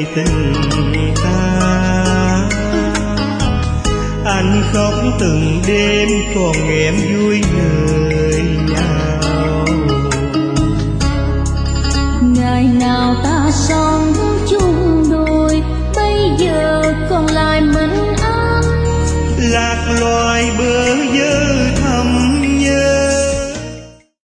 tình ta. Anh khóc từng đêm còn em vui lời nào. Ngày nào ta sống chung đôi, bây giờ còn lại mình anh. Lạc lối